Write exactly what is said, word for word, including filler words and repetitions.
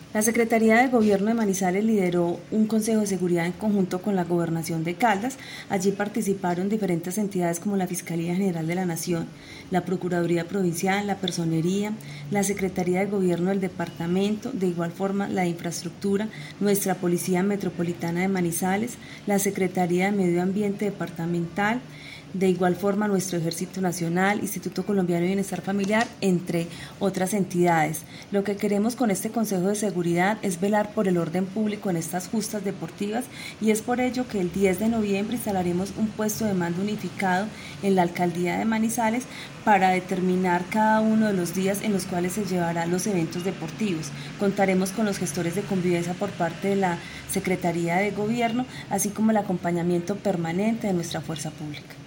La Secretaría de Gobierno de Manizales lideró un Consejo de Seguridad en conjunto con la Gobernación de Caldas. Allí participaron diferentes entidades como la Fiscalía General de la Nación, la Procuraduría Provincial, la Personería, la Secretaría de Gobierno del Departamento, de igual forma la de Infraestructura, nuestra Policía Metropolitana de Manizales, la Secretaría de Medio Ambiente Departamental, de igual forma nuestro Ejército Nacional, Instituto Colombiano de Bienestar Familiar, entre otras entidades. Lo que queremos con este Consejo de Seguridad es velar por el orden público en estas justas deportivas, y es por ello que el diez de noviembre instalaremos un puesto de mando unificado en la Alcaldía de Manizales para determinar cada uno de los días en los cuales se llevarán los eventos deportivos. Contaremos con los gestores de convivencia por parte de la Secretaría de Gobierno, así como el acompañamiento permanente de nuestra fuerza pública.